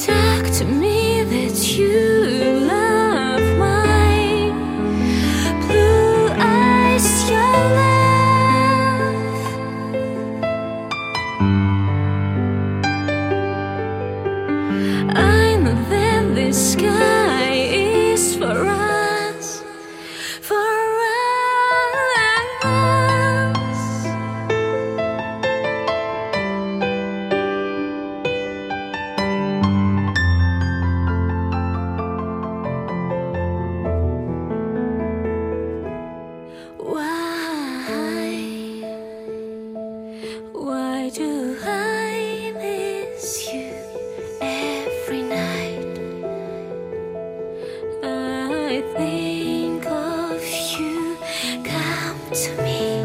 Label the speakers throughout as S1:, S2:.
S1: Talk to me that you love my blue eyes, your love. I know that the sky is for us, for us. Why do I miss you every night? I think of you, come to me,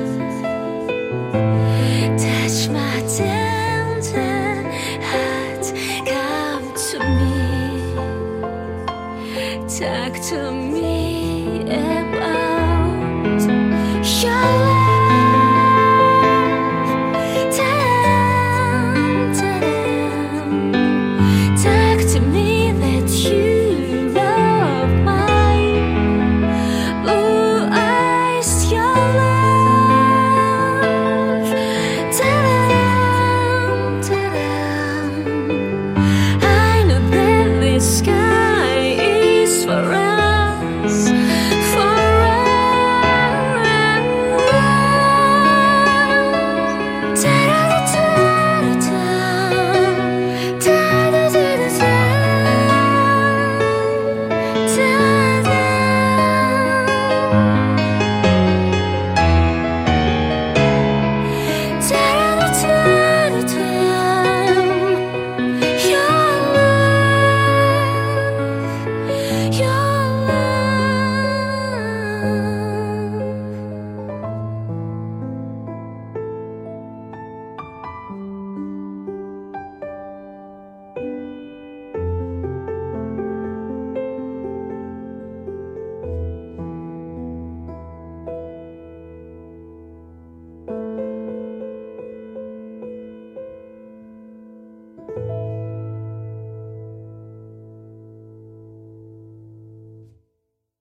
S1: touch my tender heart, come to me, talk to me.